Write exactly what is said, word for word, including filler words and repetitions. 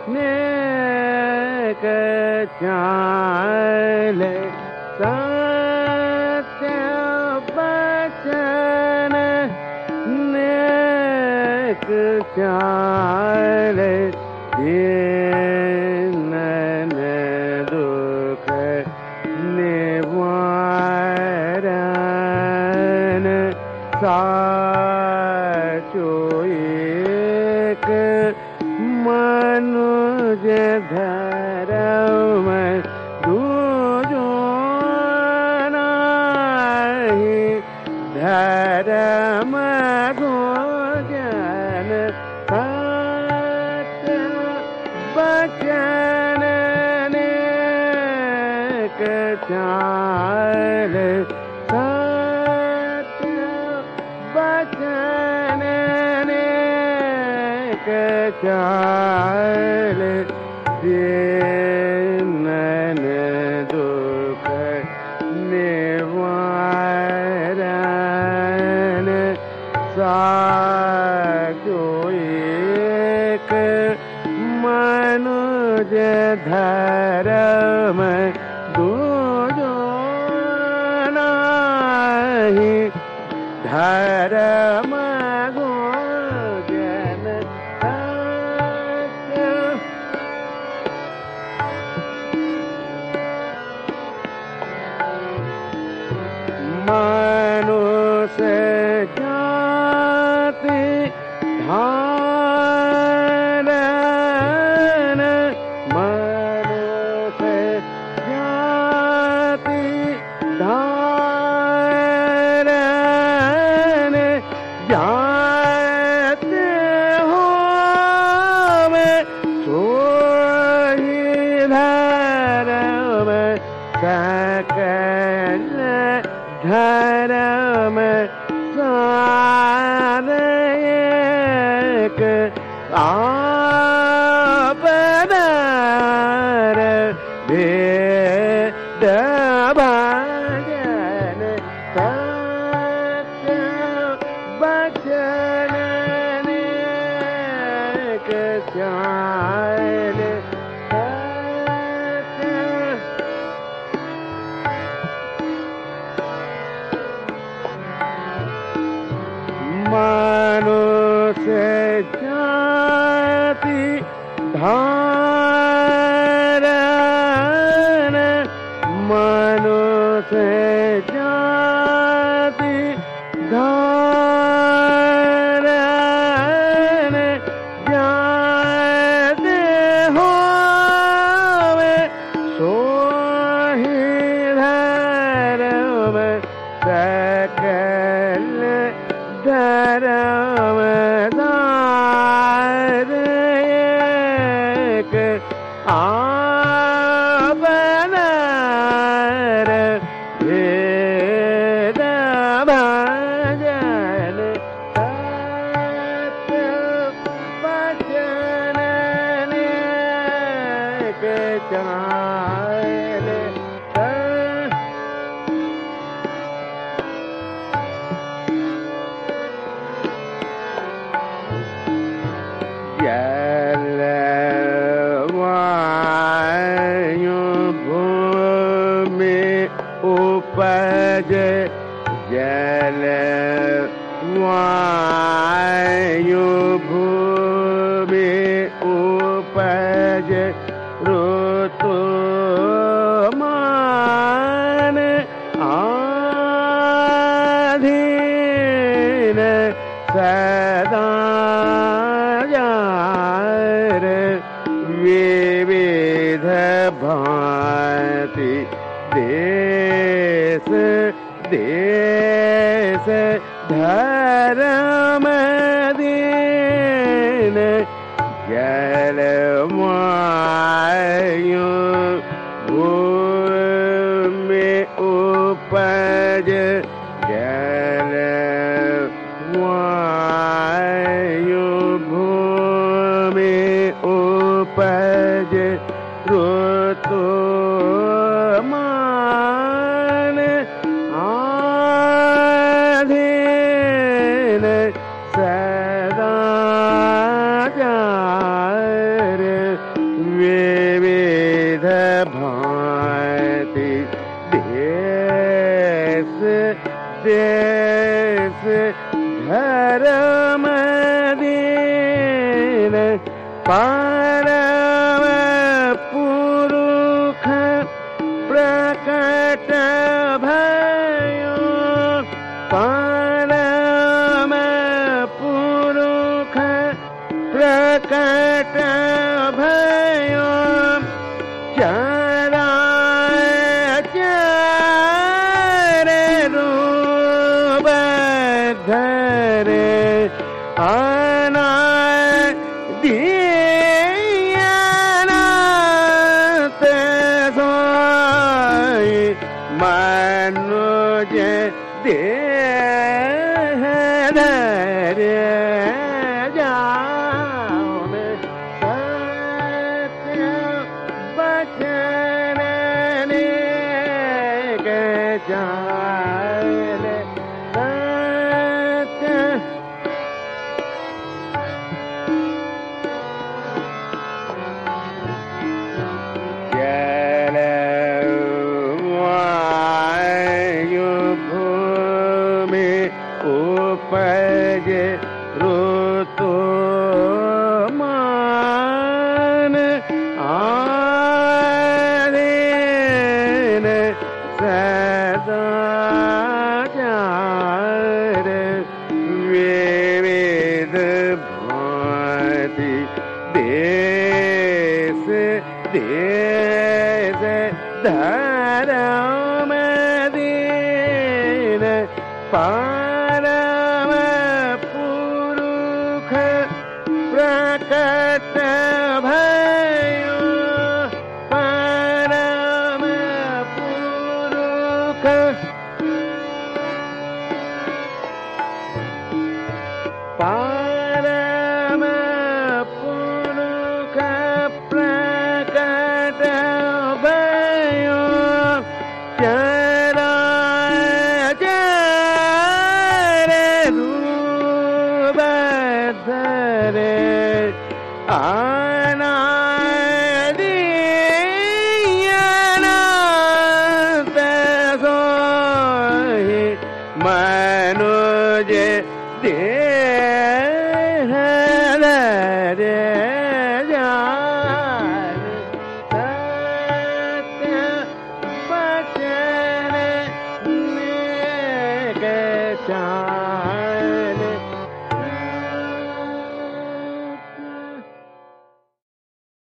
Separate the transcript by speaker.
Speaker 1: नेक चाले सत्य बचन नेक चाले दीन दुख निवारण साचो एक मनुज धर्म दूजो नाही धर्म गुजन सत्य बचन नेक चाले सत्य बचन नेक चाले दीन दुख निवारण साचो एक मनुज धर्म दूजो नाही धर्म गुजन सत्य मनुष्य जाति धारण मनुष्य जाति धारण जाते होवे सोहि धर्म सकल धर्म सार एक आपदार भेद भजन सत्य बचन नेक चाले सत्य मनुष्य जाति धारण मनुष्य जाति धारण जाते होवे सोहि धर्म सकल धर्म दार एक आपदार भेद भजन सत्य बचन नेक चाले जल वायु भूमि उपज जल वायु भूमि उपज ऋतु मान आधीन सदा विविध भांति देश देश धर्म दीन जल वायु भूमि उपज जल वायु भूमि उपज ऋतु मान आधीन सदा जार भांति देश देश धर्म दीन परम पुरुष प्रकट भयो परम पुरुष प्रकट भयो चराचर रूप धरे अनादियनाथ सोई मनुज देह धरे जान सत्य बचन नेक जान सत्य जल वायु भूमि उपज ऋतु मान आदीन सदा चार विविध भांति देश देश धर्म दीन परम पुरुष प्रकट भयो परम पुरुष परम पुरुष प्रकट भयो चराचर रूप धरे अनादियनाथ सोई मनुज देह धरे जान सत्य बचन नेक जान